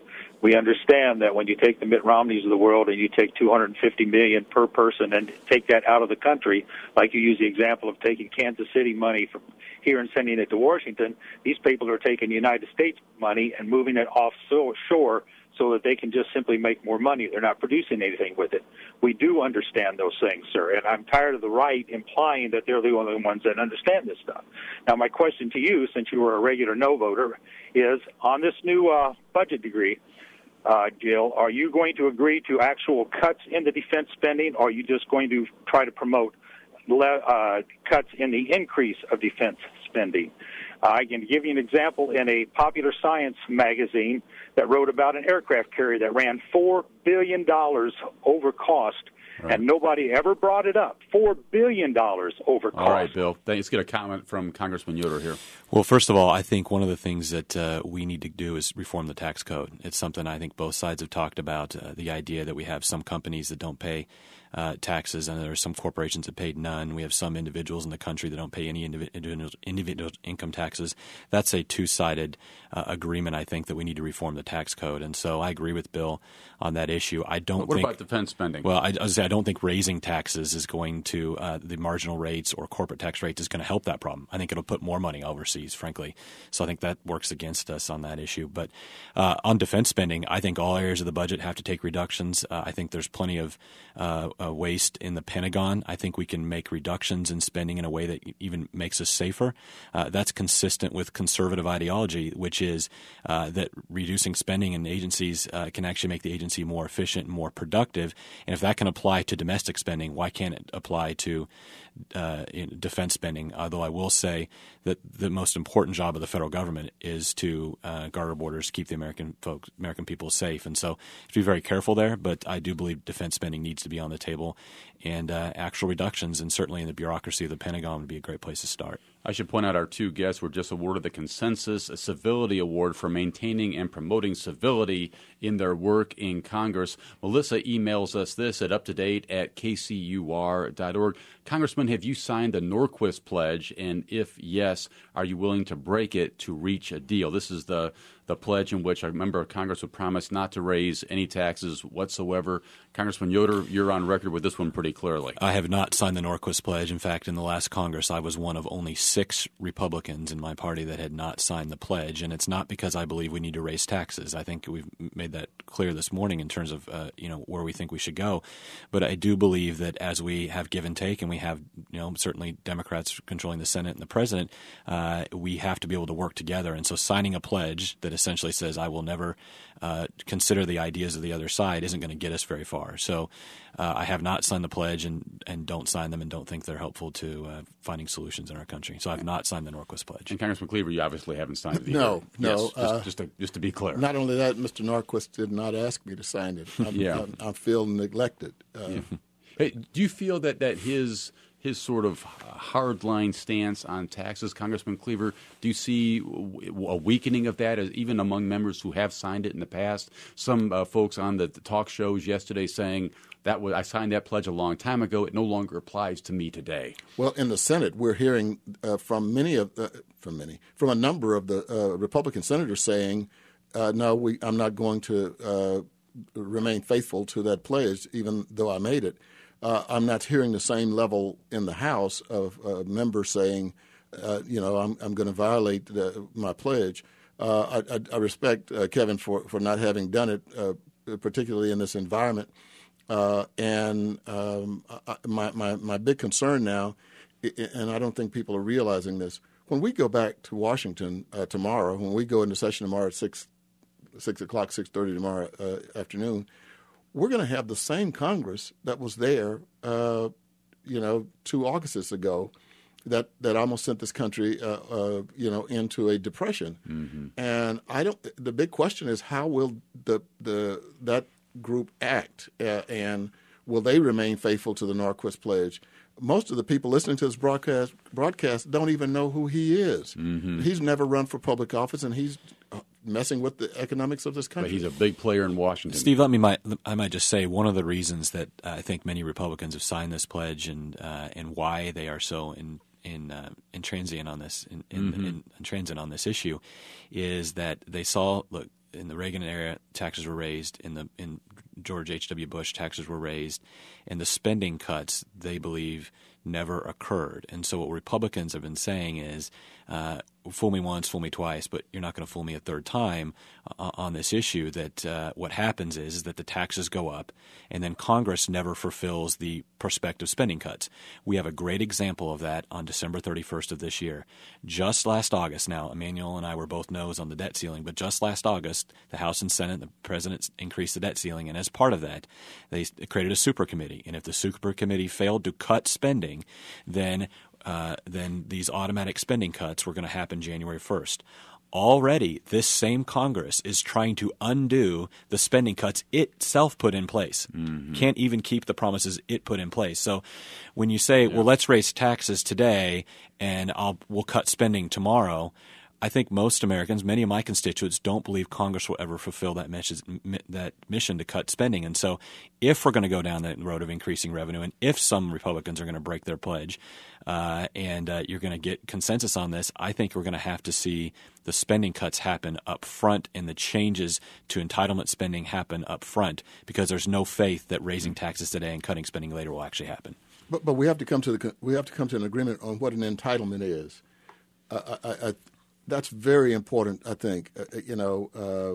We understand that when you take the Mitt Romneys of the world and you take two hundred fifty million dollars per person and take that out of the country, like you use the example of taking Kansas City money from here and sending it to Washington, these people are taking United States money and moving it offshore so that they can just simply make more money. They're not producing anything with it. We do understand those things, sir, and I'm tired of the right implying that they're the only ones that understand this stuff. Now, my question to you, since you were a regular no voter, is on this new uh, budget degree, uh, Jill, are you going to agree to actual cuts in the defense spending, or are you just going to try to promote le- uh, cuts in the increase of defense spending? Uh, I can give you an example in a popular science magazine that wrote about an aircraft carrier that ran four billion dollars over cost, right. And nobody ever brought it up. four billion dollars over cost. All right, Bill. Let's get a comment from Congressman Yoder here. Well, first of all, I think one of the things that uh, we need to do is reform the tax code. It's something I think both sides have talked about, uh, the idea that we have some companies that don't pay uh, taxes and there are some corporations that paid none. We have some individuals in the country that don't pay any individual, individual income taxes. That's a two-sided uh, agreement, I think, that we need to reform the tax code. And so I agree with Bill on that issue. I don't what think... What about defense spending? Well, I, I, say I don't think raising taxes is going to, uh, the marginal rates or corporate tax rates is going to help that problem. I think it'll put more money overseas, frankly. So I think that works against us on that issue. But uh, on defense spending, I think all areas of the budget have to take reductions. Uh, I think there's plenty of uh, uh, waste in the Pentagon. I think we can make reductions in spending in a way that even makes us safer. Uh, that's consistent with conservative ideology, which is uh, that reducing spending in agencies uh, can actually make the agency more efficient and more productive. And if that can apply to domestic spending, why can't it apply to uh, in defense spending? Although I will say that the most important job of the federal government is to uh, guard our borders, keep the American folks, American people safe. And so you have to be very careful there. But I do believe defense spending needs to be on the table, and uh, actual reductions, and certainly in the bureaucracy of the Pentagon, would be a great place to start. I should point out our two guests were just awarded the Consensus Civility Award for maintaining and promoting civility in their work in Congress. Melissa emails us this at uptodate at k c u r dot org. Congressman, have you signed the Norquist Pledge? And if yes, are you willing to break it to reach a deal? This is the the pledge in which a member of Congress would promise not to raise any taxes whatsoever. Congressman Yoder, you're on record with this one pretty clearly. I have not signed the Norquist Pledge. In fact, in the last Congress, I was one of only six Republicans in my party that had not signed the pledge, and it's not because I believe we need to raise taxes. I think we've made that clear this morning in terms of uh, you know where we think we should go. But I do believe that as we have give and take, and we have you know certainly Democrats controlling the Senate and the President, uh, we have to be able to work together. And so signing a pledge that essentially says I will never uh, consider the ideas of the other side isn't going to get us very far. So uh, I have not signed the pledge and, and don't sign them and don't think they're helpful to uh, finding solutions in our country. So I've not signed the Norquist Pledge. And Congressman Cleaver, you obviously haven't signed it either. No, no. Yes, uh, just, just, to, just to be clear. Not only that, Mister Norquist did not ask me to sign it. I'm, yeah. I'm, I feel neglected. Uh, yeah. Hey, do you feel that, that his his sort of hardline stance on taxes, Congressman Cleaver, do you see a weakening of that, as even among members who have signed it in the past? Some uh, folks on the, the talk shows yesterday saying that was, I signed that pledge a long time ago. It no longer applies to me today. Well, in the Senate, we're hearing uh, from many of uh, from many from a number of the uh, Republican senators saying, uh, "No, we, I'm not going to uh, remain faithful to that pledge, even though I made it." Uh, I'm not hearing the same level in the House of uh, members saying, uh, you know, I'm, I'm going to violate the, my pledge. Uh, I, I, I respect uh, Kevin for, for not having done it, uh, particularly in this environment. Uh, and um, I, my, my, my big concern now, and I don't think people are realizing this, when we go back to Washington uh, tomorrow, when we go into session tomorrow at six, six o'clock, six thirty tomorrow uh, afternoon, we're going to have the same Congress that was there, uh, you know, two Augusts ago, that, that almost sent this country, uh, uh, you know, into a depression. Mm-hmm. And I don't. The big question is, how will the the that group act, uh, and will they remain faithful to the Norquist Pledge? Most of the people listening to this broadcast broadcast don't even know who he is. Mm-hmm. He's never run for public office, and he's messing with the economics of this country. But he's a big player in Washington. Steve, let me might, I might just say one of the reasons that uh, I think many Republicans have signed this pledge, and uh, and why they are so in in uh, intransient on this in, in, mm-hmm. in, intransigent on this issue, is that they saw look. in the Reagan era, taxes were raised. In the in George H W. Bush, taxes were raised, and the spending cuts they believe never occurred. And so what Republicans have been saying is, uh, fool me once, fool me twice, but you're not going to fool me a third time uh, on this issue, that uh, what happens is, is that the taxes go up, and then Congress never fulfills the prospective spending cuts. We have a great example of that on December thirty-first of this year. Just last August, now Emmanuel and I were both no's on the debt ceiling, but just last August, the House and Senate, the President increased the debt ceiling, and as part of that, they created a super committee. And if the super committee failed to cut spending, then uh, then these automatic spending cuts were going to happen January first. Already, this same Congress is trying to undo the spending cuts it itself put in place. Mm-hmm. Can't even keep the promises it put in place. So when you say, yeah. well, let's raise taxes today and I'll we'll cut spending tomorrow, I think most Americans, many of my constituents, don't believe Congress will ever fulfill that mission, that mission to cut spending. And so if we're going to go down that road of increasing revenue, and if some Republicans are going to break their pledge, uh, and uh, you're going to get consensus on this, I think we're going to have to see the spending cuts happen up front and the changes to entitlement spending happen up front, because there's no faith that raising taxes today and cutting spending later will actually happen. But, but we have to come to the we have to come to an agreement on what an entitlement is. Uh, I, I, That's very important, I think. Uh, you know,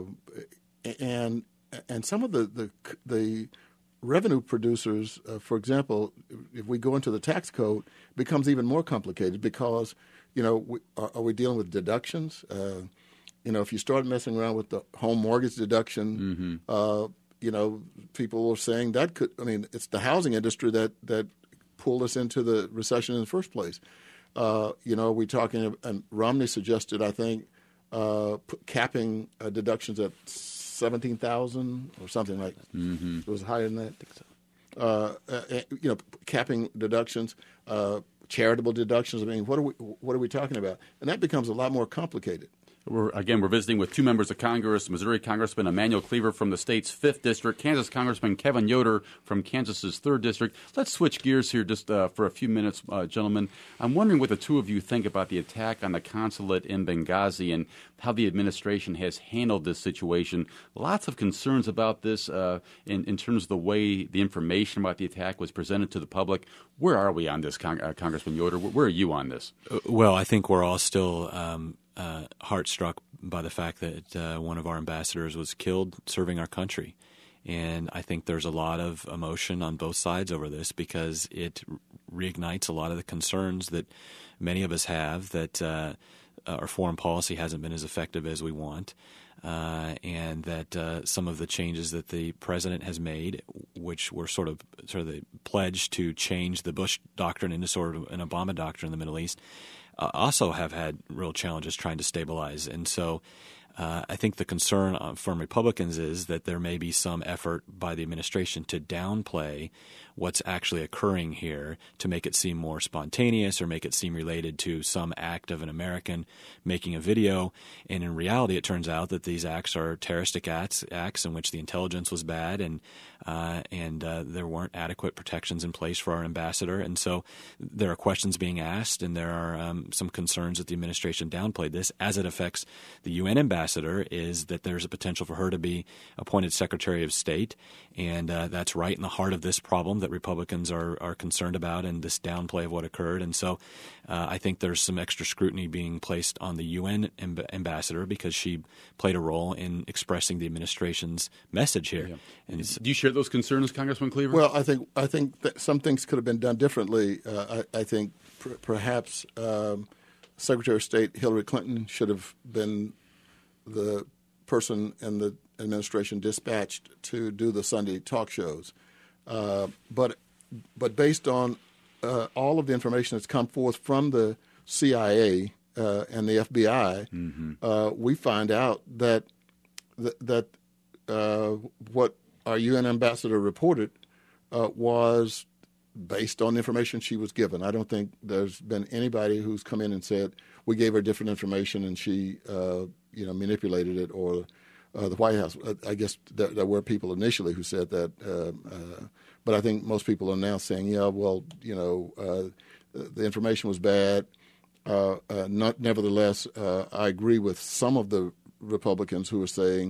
uh, and and some of the the, the revenue producers, uh, for example, if we go into the tax code, it becomes even more complicated because, you know, we, are, are we dealing with deductions? Uh, you know, if you start messing around with the home mortgage deduction, mm-hmm. uh, you know, people are saying that could. I mean, it's the housing industry that that pulled us into the recession in the first place. Uh, you know, we're talking, and Romney suggested, I think, uh, capping uh, deductions at seventeen thousand or something like that. Mm-hmm. It was higher than that. I think so. Uh, uh, you know, capping deductions, uh, charitable deductions. I mean, what are we what are we talking about? And that becomes a lot more complicated. We're, again, we're visiting with two members of Congress, Missouri Congressman Emanuel Cleaver from the state's fifth District, Kansas Congressman Kevin Yoder from Kansas's third District. Let's switch gears here just uh, for a few minutes, uh, gentlemen. I'm wondering what the two of you think about the attack on the consulate in Benghazi and how the administration has handled this situation. Lots of concerns about this uh, in, in terms of the way the information about the attack was presented to the public. Where are we on this, Con- uh, Congressman Yoder? Where are you on this? Well, I think we're all still um, uh, heart-struck by the fact that uh, one of our ambassadors was killed serving our country. And I think there's a lot of emotion on both sides over this because it reignites a lot of the concerns that many of us have that uh, our foreign policy hasn't been as effective as we want. Uh, and that uh, some of the changes that the president has made, which were sort of sort of the pledge to change the Bush doctrine into sort of an Obama doctrine in the Middle East, uh, also have had real challenges trying to stabilize. And so uh, I think the concern from Republicans is that there may be some effort by the administration to downplay what's actually occurring here to make it seem more spontaneous or make it seem related to some act of an American making a video. And in reality, it turns out that these acts are terroristic acts, acts in which the intelligence was bad and uh, and uh, there weren't adequate protections in place for our ambassador. And so there are questions being asked, and there are um, some concerns that the administration downplayed this. As it affects the U N ambassador, is that there's a potential for her to be appointed Secretary of State, and uh, that's right in the heart of this problem that Republicans are, are concerned about and this downplay of what occurred. And so uh, I think there's some extra scrutiny being placed on the U N amb- ambassador because she played a role in expressing the administration's message here. Yeah. And do you share those concerns, Congressman Cleaver? Well, I think I think that some things could have been done differently. Uh, I, I think pr- perhaps um, Secretary of State Hillary Clinton should have been the person in the administration dispatched to do the Sunday talk shows. Uh, but but based on uh, all of the information that's come forth from the C I A uh, and the F B I, mm-hmm. uh, we find out that th- that uh, what our U N ambassador reported uh, was based on the information she was given. I don't think there's been anybody who's come in and said we gave her different information and she uh, you know manipulated it, or Uh, the White House. I guess there, there were people initially who said that, uh, uh, but I think most people are now saying, yeah, well, you know, uh, the information was bad. Uh, uh, not, nevertheless, uh, I agree with some of the Republicans who are saying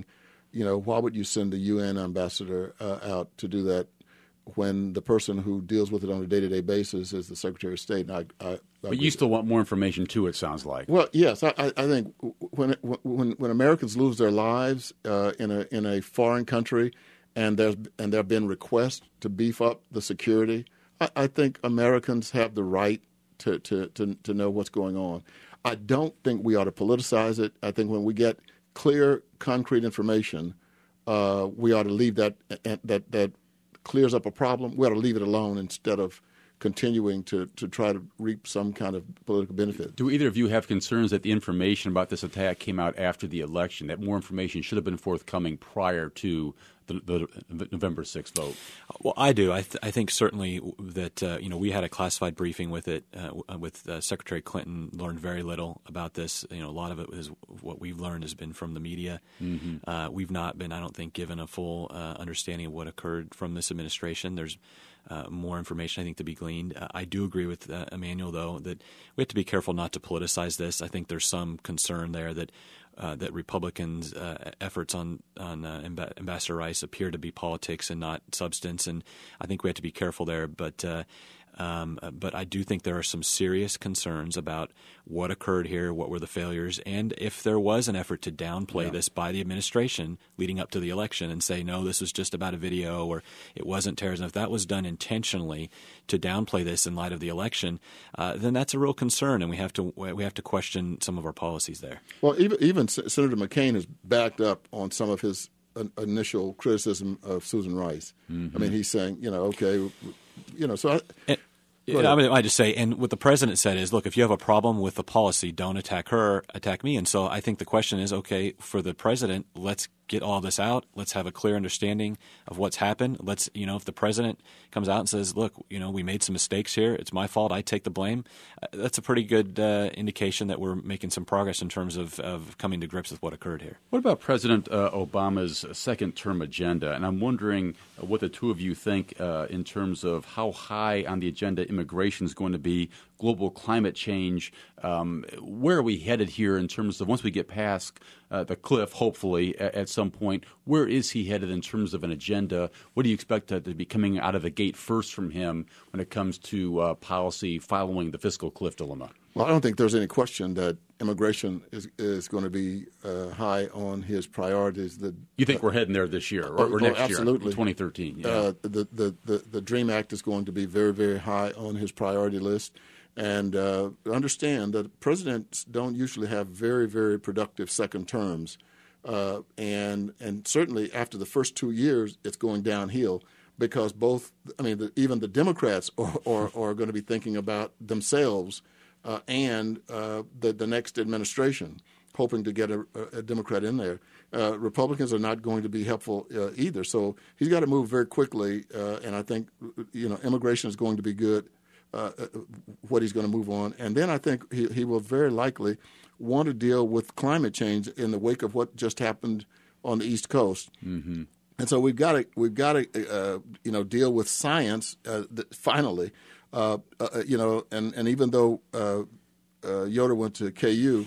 you know, why would you send the U N ambassador uh, out to do that when the person who deals with it on a day-to-day basis is the Secretary of State? And I, I, I but you still want more information too, it sounds like. Well, yes, I, I think when when when Americans lose their lives uh, in a in a foreign country, and there's and there have been requests to beef up the security, I, I think Americans have the right to, to to to know what's going on. I don't think we ought to politicize it. I think when we get clear, concrete information, uh, we ought to leave that that that clears up a problem. We ought to leave it alone instead of continuing to, to try to reap some kind of political benefit. Do either of you have concerns that the information about this attack came out after the election, that more information should have been forthcoming prior to the, the November sixth vote? Well, I do. I, th- I think certainly that uh, you know we had a classified briefing with it uh, with uh, Secretary Clinton. Learned very little about this. You know, a lot of it is what we've learned has been from the media. Mm-hmm. Uh, we've not been, I don't think, given a full uh, understanding of what occurred from this administration. There's Uh, more information, I think, to be gleaned. Uh, I do agree with uh, Emmanuel, though, that we have to be careful not to politicize this. I think there's some concern there that uh, that Republicans' uh, efforts on on uh, Amb- Ambassador Rice appear to be politics and not substance, and I think we have to be careful there. But uh, um, but I do think there are some serious concerns about what occurred here, what were the failures, and if there was an effort to downplay yeah. this by the administration leading up to the election and say, no, this was just about a video or it wasn't terrorism. If that was done intentionally to downplay this in light of the election, uh, then that's a real concern, and we have to we have to question some of our policies there. Well, even, even Senator McCain has backed up on some of his initial criticism of Susan Rice. Mm-hmm. I mean, he's saying, you know, okay, you know, so I. And, I mean, I just say, and what the president said is, look, if you have a problem with the policy, don't attack her, attack me. And so I think the question is, okay, for the president, let's get all this out. Let's have a clear understanding of what's happened. Let's, you know, if the president comes out and says, look, you know, we made some mistakes here. It's my fault. I take the blame. Uh, that's a pretty good uh, indication that we're making some progress in terms of, of coming to grips with what occurred here. What about President uh, Obama's second-term agenda? And I'm wondering uh, what the two of you think uh, in terms of how high on the agenda immigration is going to be, global climate change. Um, where are we headed here in terms of once we get past uh, the cliff, hopefully, at, at some point, where is he headed in terms of an agenda? What do you expect to, to be coming out of the gate first from him when it comes to uh, policy following the fiscal cliff dilemma? Well, I don't think there's any question that immigration is is going to be uh, high on his priorities. The, you think uh, we're heading there this year or, or, or next or absolutely. year, twenty thirteen? Yeah. Uh, the, the, the, the DREAM Act is going to be very, very high on his priority list. And uh, understand that presidents don't usually have very, very productive second terms. Uh, and and certainly after the first two years, it's going downhill because both, I mean, the, even the Democrats are, are, are going to be thinking about themselves uh, and uh, the, the next administration, hoping to get a, a Democrat in there. Uh, Republicans are not going to be helpful uh, either. So he's got to move very quickly. Uh, and I think, you know, immigration is going to be good. Uh, what he's going to move on. And then I think he, he will very likely want to deal with climate change in the wake of what just happened on the East Coast. Mm-hmm. And so we've got to we've got to uh, you know deal with science uh, that finally. Uh, uh, you know, and, and even though uh, uh, Yoder went to K U,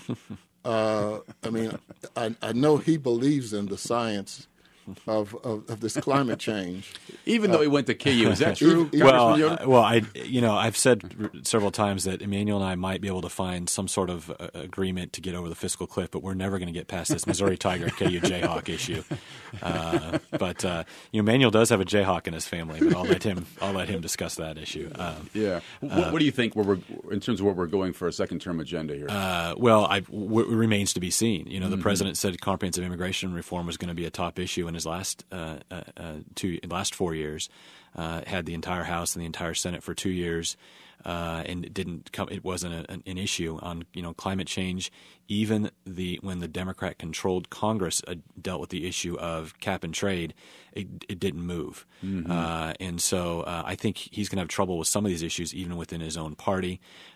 uh, I mean, I, I know he believes in the science Of, of, of this climate change, even though he went to K U, is that true? Even, well, uh, well, I you know I've said several times that Emmanuel and I might be able to find some sort of uh, agreement to get over the fiscal cliff, but we're never going to get past this Missouri Tiger K U Jayhawk issue. Uh, but uh, you know, Emmanuel does have a Jayhawk in his family, but I'll let him I'll let him discuss that issue. Um, yeah. What, what do you think? Where we're in terms of where we're going for a second term agenda here? Uh, well, I, w- it remains to be seen. You know, the mm-hmm. president said comprehensive immigration reform was going to be a top issue in his last uh, uh, two last four years. Uh, had the entire House and the entire Senate for two years, uh, and it didn't come. It wasn't a, an, an issue on you know climate change. Even the when the Democrat-controlled Congress uh, dealt with the issue of cap and trade, it, it didn't move. Mm-hmm. Uh, and so uh, I think he's going to have trouble with some of these issues, even within his own party.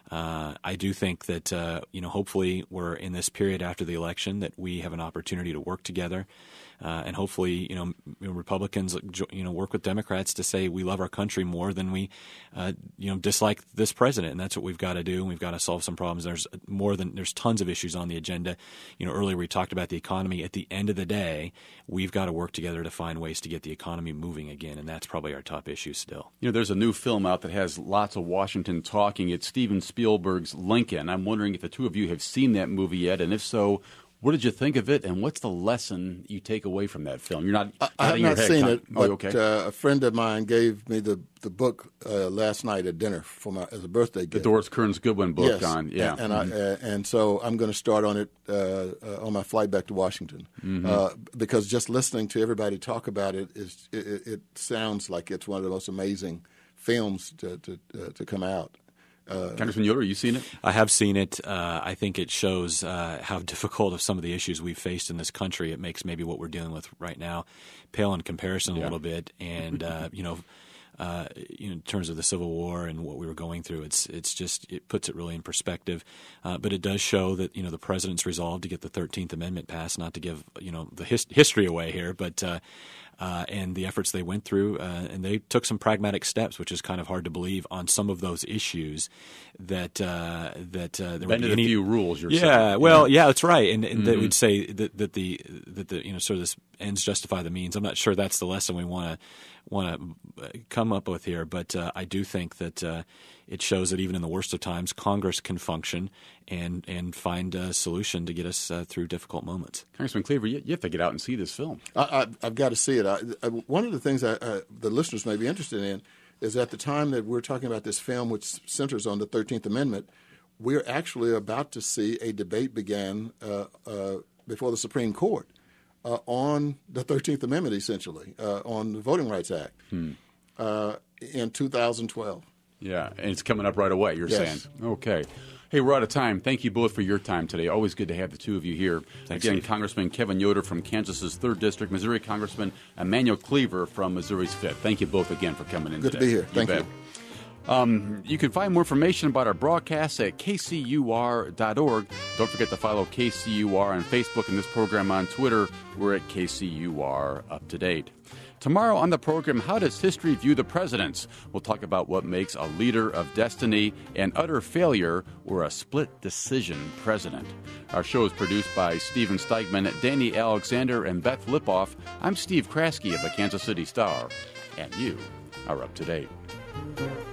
Uh, I do think that, uh, you know, hopefully we're in this period after the election that we have an opportunity to work together. Uh, and hopefully, you know, Republicans, you know, work with Democrats to say we love our country more than we, uh, you know, dislike this president. And that's what we've got to do. And we've got to solve some problems. There's more than there's tons of issues on the agenda. You know, earlier we talked about the economy. At the end of the day, we've got to work together to find ways to get the economy moving again. And that's probably our top issue still. You know, there's a new film out that has lots of Washington talking. It's Steven Spielberg's Lincoln. I'm wondering if the two of you have seen that movie yet, and if so, what did you think of it, and what's the lesson you take away from that film? You're not. I, I have not seen it, oh, but okay. uh, a friend of mine gave me the the book uh, last night at dinner for my as a birthday gift. The Doris Kearns Goodwin book yes. on, yeah, and, and mm-hmm. I uh, and so I'm going to start on it uh, uh, on my flight back to Washington mm-hmm. uh, because just listening to everybody talk about it is it, it sounds like it's one of the most amazing films to to, uh, to come out. Uh, Congressman Yoder, you seen it? I have seen it. Uh, I think it shows uh, how difficult of some of the issues we've faced in this country. It makes maybe what we're dealing with right now pale in comparison yeah. a little bit. And uh, you know, uh, you know, in terms of the Civil War and what we were going through, it's it's just it puts it really in perspective. Uh, but it does show that you know the president's resolve to get the thirteenth Amendment passed. Not to give you know the his- history away here, but. Uh, Uh, and the efforts they went through, uh, and they took some pragmatic steps, which is kind of hard to believe on some of those issues. That uh, that uh, there bended would be any, a few rules. You're yeah, saying. well, yeah, that's right, and, and mm-hmm. that we'd say that, that the that the you know sort of this ends justify the means. I'm not sure that's the lesson we want to want to come up with here, but uh, I do think that uh, it shows that even in the worst of times, Congress can function and and find a solution to get us uh, through difficult moments. Congressman Cleaver, you, you have to get out and see this film. I, I, I've got to see it. I, I, one of the things I, I, the listeners may be interested in is at the time that we're talking about this film, which centers on the thirteenth Amendment, we're actually about to see a debate begin uh, uh, before the Supreme Court uh, on the thirteenth Amendment, essentially, uh, on the Voting Rights Act hmm. uh, in two thousand twelve. Yeah, and it's coming up right away, you're yes. saying. Okay. Hey, we're out of time. Thank you both for your time today. Always good to have the two of you here. Thanks, Again, Steve. Congressman Kevin Yoder from Kansas's third District, Missouri Congressman Emanuel Cleaver from Missouri's fifth. Thank you both again for coming in Good today. to be here. You Thank bet. you. Um, you can find more information about our broadcasts at K C U R dot org. Don't forget to follow K C U R on Facebook and this program on Twitter. We're at K C U R Up to Date. Tomorrow on the program, how does history view the presidents? We'll talk about what makes a leader of destiny an utter failure or a split decision president. Our show is produced by Steven Steigman, Danny Alexander, and Beth Lipoff. I'm Steve Kraske of the Kansas City Star, and you are up to date.